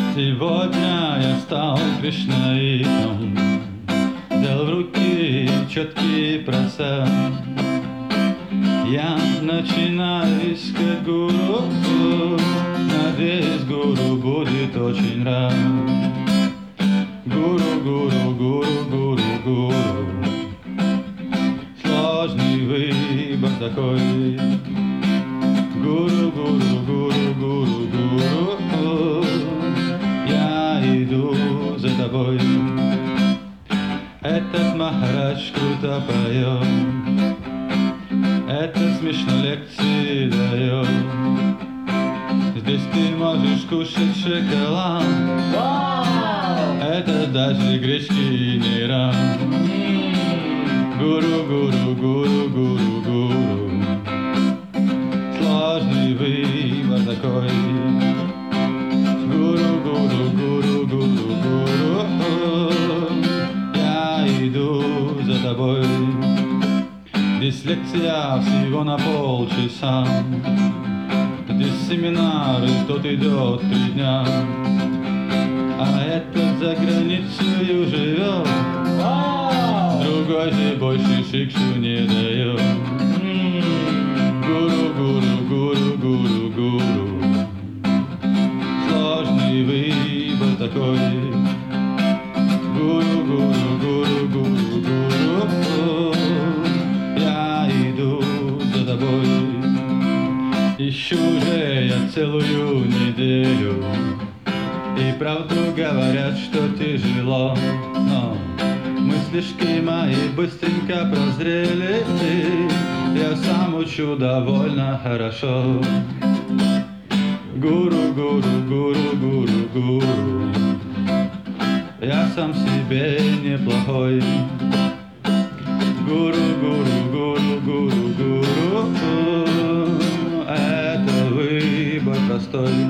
Сегодня я стал кришнаитом, взял в руки четкий процесс. Я начинаю искать гуру, надеюсь, гуру будет очень рад. Гуру, гуру, гуру, гуру, гуру, сложный выбор такой. Гуру, гуру, гуру, гуру, гуру, я иду за тобой. Этот Махарадж круто поет, это смешно лекции дает. Здесь ты можешь кушать шоколад, это даже гречки не рад. Гуру, гуру, гуру, гуру, гуру, сложный выбор такой. Гуру, гуру, гуру, гуру, гуру, я иду за тобой. Здесь лекция всего на полчаса, здесь семинары, тот идет 3 дня, а этот за границей живет, другой же больше шикшу не дает. Гуру, гуру, гуру, гуру, гуру, сложный выбор такой. Гуру, гуру, гуру, гуру, гуру, я иду за тобой. Ищу же я целую неделю, и правду говорят, что тяжело, но мыслишки мои быстренько прозрели, я сам учу довольно хорошо. Гуру, гуру, гуру, гуру, гуру, я сам себе неплохой. Гуру, гуру, гуру, гуру, гуру, это выбор простой.